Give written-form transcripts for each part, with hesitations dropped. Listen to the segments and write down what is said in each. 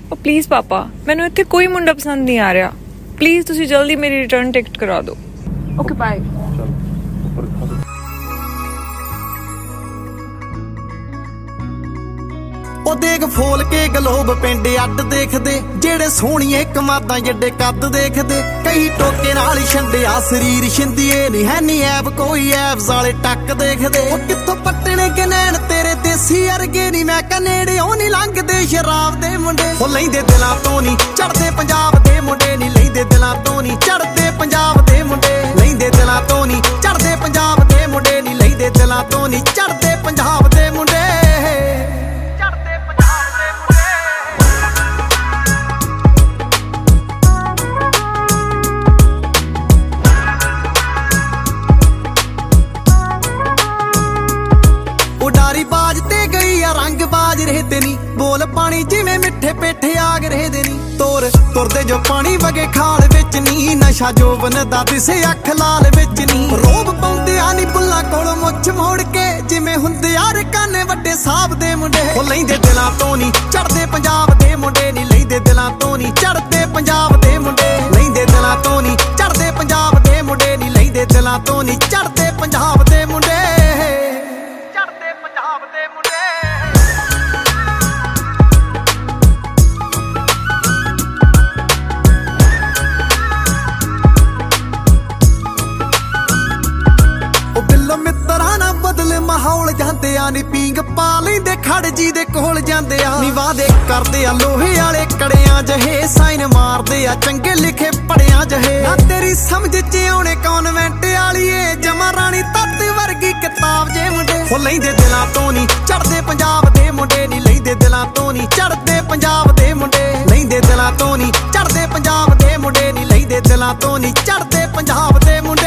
Please पापा मैनू इत्थे कोई मुंडा पसंद नहीं आ रहा, प्लीज़ तुसी जल्दी मेरी रिटर्न टिकट करा दो। Okay bye. ਉਹ ਦੇਖ ਫੋਲ ਕੇ ਗਲੋਬ ਪਿੰਡ ਅੱਡ ਦੇਖਦੇ ਜਿਹੜੇ ਸੋਹਣੀਏ ਕਮਾਦਾਂ ਜੱਡੇ ਕੱਦ ਦੇਖਦੇ ਕਈ ਟੋਕੇ ਨਾਲ ਹੀ ਛੰਡਿਆ ਸਰੀਰ ਛਿੰਦੀਏ ਨਹੀਂ ਹੈ ਨੀ ਐਬ ਕੋਈ ਐਬਸ ਵਾਲੇ ਟੱਕ ਦੇਖਦੇ ਉਹ ਕਿੱਥੋਂ ਪੱਟਣੇ ਕਿ ਨੈਣ ਤੇਰੇ ਦੇਸੀ ਅਰਗੇ ਨਹੀਂ ਮੈਂ ਕਹ ਨੇੜਿਓਂ ਨਹੀਂ ਲੰਘਦੇ ਸ਼ਰਾਬ ਦੇ ਮੁੰਡੇ ਉਹ ਲੈਂਦੇ ਦਿਲਾਂ ਤੋਂ ਨਹੀਂ ਚੜਦੇ ਪੰਜਾਬ ਦੇ ਮੁੰਡੇ ਨਹੀਂ ਲੈਂਦੇ ਦਿਲਾਂ ਤੋਂ ਨਹੀਂ ਚੜਦੇ ਪੰਜਾਬ ਦੇ ਮੁੰਡੇ ਲੈਂਦੇ ਦਿਲਾਂ ਤੋਂ ਨਹੀਂ ਚੜਦੇ ਪੰਜਾਬ ਦੇ ਮੁੰਡੇ ਨਹੀਂ ਲੈਂਦੇ ਦਿਲਾਂ ਤੋਂ ਨਹੀਂ ਚੜਦੇ ਪੰਜਾਬ ਦੇ ਮੁੰਡੇ ਬਾਜ ਤੇ ਗਈ ਆ ਰੰਗ ਬਾਜ ਰਹਦੇ ਨੀ ਬੋਲ ਪਾਣੀ ਜਿਵੇਂ ਮਿੱਠੇ ਪੇਠੇ ਆਗ ਰਹਦੇ ਨੀ ਤੋਰ ਤੁਰਦੇ ਜੋ ਪਾਣੀ ਵਗੇ ਖਾਲ ਵਿੱਚ ਨੀ ਨਸ਼ਾ ਜੋਬਨ ਦਾ ਦਿਸੇ ਅੱਖ ਲਾਲ ਵਿੱਚ ਨੀ ਰੋਬ ਪਾਉਂਦੇ ਆ ਨੀ ਬੁੱਲਾ ਕੋਲ ਮੁੱਛ ਮੋੜ ਕੇ ਜਿਵੇਂ ਹੁੰਦੇ ਆ ਰਕਾਨੇ ਵੱਡੇ ਸਾਹਬ ਦੇ ਮੁੰਡੇ ਉਹ ਲੈਂਦੇ ਦਿਲਾਂ ਤੋਂ ਨੀ ਚੜਦੇ ਪੰਜਾਬ ਦੇ ਮੁੰਡੇ ਨੀ ਲੈਂਦੇ ਦਿਲਾਂ ਤੋਂ ਨੀ ਚੜਦੇ ਪੰਜਾਬ ਦੇ ਮੁੰਡੇ ਲੈਂਦੇ ਦਿਲਾਂ ਤੋਂ ਨੀ ਚੜਦੇ ਪੰਜਾਬ ਦੇ ਮੁੰਡੇ ਨੀ ਲੈਂਦੇ ਦਿਲਾਂ ਤੋਂ ਨੀ ਚੜਦੇ ਪੰਜਾਬ ਦੇ ਮੁੰਡੇ ਮਿੱਤਰਾਂ ਨਾ ਬਦਲੇ ਮਾਹੌਲ ਜਾਂਦੇ ਆ ਨੀ ਪੀਂਗ ਪਾ ਲੈਂਦੇ ਖੜ ਜੀ ਦੇ ਕੋਲ ਜਾਂਦੇ ਆ ਨੀ ਵਾਦੇ ਕਰਦੇ ਆ ਲੋਹੇ ਵਾਲੇ ਕੜਿਆਂ ਜਹੇ ਸਾਈਨ ਮਾਰਦੇ ਆ ਚੰਗੇ ਲਿਖੇ ਪੜਿਆਂ ਜਹੇ ਨਾ ਤੇਰੀ ਸਮਝ ਚ ਆਉਣੇ ਕਨਵੈਂਟ ਵਾਲੀਏ ਜਮਾ ਰਾਣੀ ਤੱਤ ਵਰਗੀ ਕਿਤਾਬ ਜੇ ਮੁੰਡੇ ਉਹ ਲੈਂਦੇ ਦਿਲਾਂ ਤੋਂ ਨੀ ਚੜਦੇ ਪੰਜਾਬ ਦੇ ਮੁੰਡੇ ਨੀ ਲੈਂਦੇ ਦਿਲਾਂ ਤੋਂ ਨੀ ਚੜਦੇ ਪੰਜਾਬ ਦੇ ਮੁੰਡੇ ਲੈਂਦੇ ਦਿਲਾਂ ਤੋਂ ਨੀ ਚੜਦੇ ਪੰਜਾਬ ਦੇ ਮੁੰਡੇ ਨੀ ਲੈਂਦੇ ਦਿਲਾਂ ਤੋਂ ਨੀ ਚੜਦੇ ਪੰਜਾਬ ਦੇ ਮੁੰਡੇ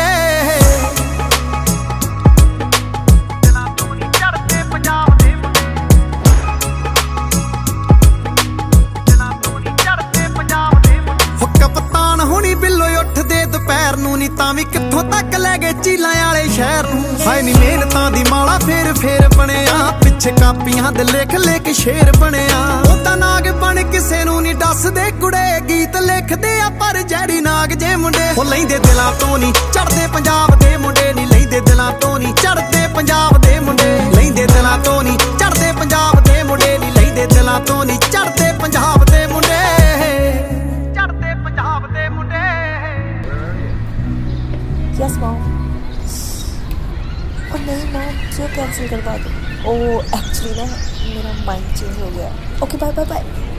ਦੁਪਹਿਰ ਨੂੰ ਨੀ ਤਾਂ ਵੀ ਕਿੱਥੋਂ ਤੱਕ ਲੈ ਗਏ ਚੀਲਾਂ ਵਾਲੇ ਸ਼ਹਿਰ ਨੂੰ ਹਾਏ ਨੀ ਮਿਹਨਤਾਂ ਦੀ ਮਾਲਾ ਫੇਰ ਬਣਿਆ ਪਿੱਛੇ ਕਾਪੀਆਂ ਦੇ ਲਿਖ ਸ਼ੇਰ ਬਣਿਆ ਉਹ ਤਾਂ ਨਾਗ ਬਣ ਕਿਸੇ ਨੂੰ ਨੀ ਦੱਸਦੇ ਕੁੜੇ ਗੀਤ ਲਿਖਦੇ ਆ ਪਰ ਜੈੜੀ ਨਾਗ ਜੇ ਮੁੰਡੇ ਉਹ ਲੈਂਦੇ ਦਿਲਾਂ ਤੋਂ ਨੀ ਚੜਦੇ ਪੰਜਾਬ ਦੇ ਮੁੰਡੇ ਨੀ ਲੈਂਦੇ ਦਿਲਾਂ ਤੋਂ ਨੀ ਚੜਦੇ ਪੰਜਾਬ ਦੇ ਮੁੰਡੇ ਲੈਂਦੇ ਦਿਲਾਂ ਤੋਂ ਨੀ ਚੜਦੇ ਪੰਜਾਬ ਦੇ ਮੁੰਡੇ ਨੀ ਲੈਂਦੇ ਦਿਲਾਂ ਤੋਂ ਨੀ ਚੜਦੇ ਪੰਜਾਬ ਦੇ ਮੁੰਡੇ ਚੜਦੇ ਪੰਜਾਬ ਦੇ ਮੁੰਡੇ। Yes mom. और नहीं mom जो कैंसिल करवा दो। ओ एक्चुअली ना मेरा माइंड चेंज हो गया। Okay bye bye bye.